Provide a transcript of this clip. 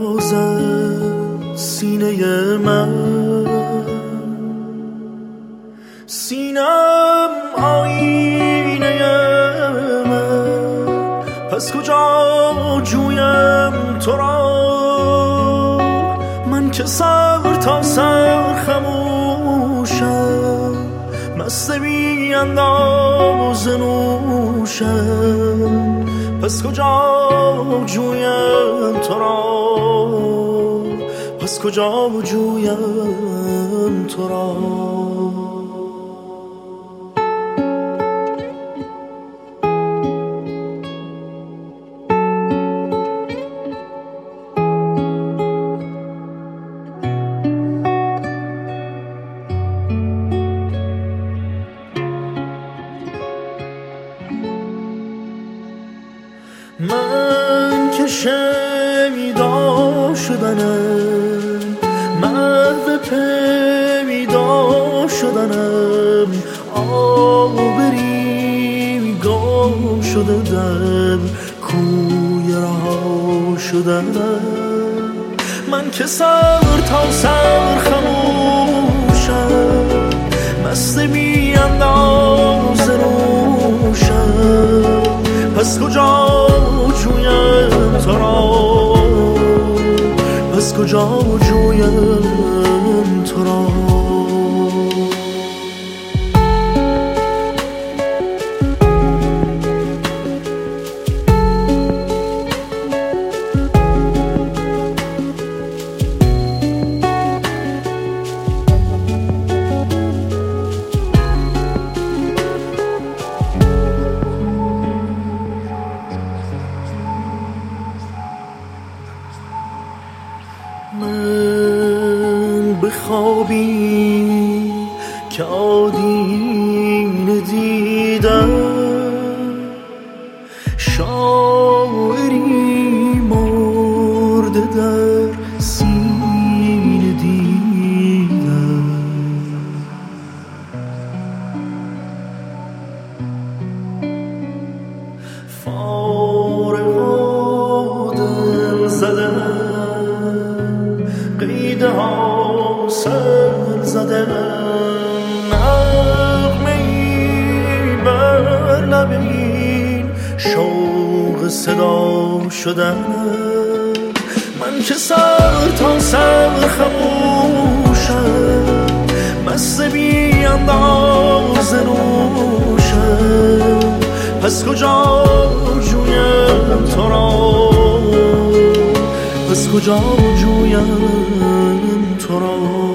میتازد سینه من، سینم آینه من، پس کجا جویم تو را؟ من که سر تا سر خموشم، مست بی انداز نوشم، پس کجا جویم تو را؟ پس کجا جویم تو را؟ من که شنیدا شدنم، محو پیدا شدنم، آبری گم شده در کوی رها شدنم. من که سر تا سر خموشم، مست بی انداز نوشم، پس کجا جویم تو را؟ پس کجا جویم تو را؟ من بخوابی که آدینه دیدم، شاعری مرده در سینه دیدم. فارغ دل زدم، قیده ها سر زدم، نغمه‌ای بر لبین شوق صدا شدن. من که سر تا سر خموشم، مست بی انداز نوشم، پس کجا جویم تو را؟ پس کجا جویم تو را؟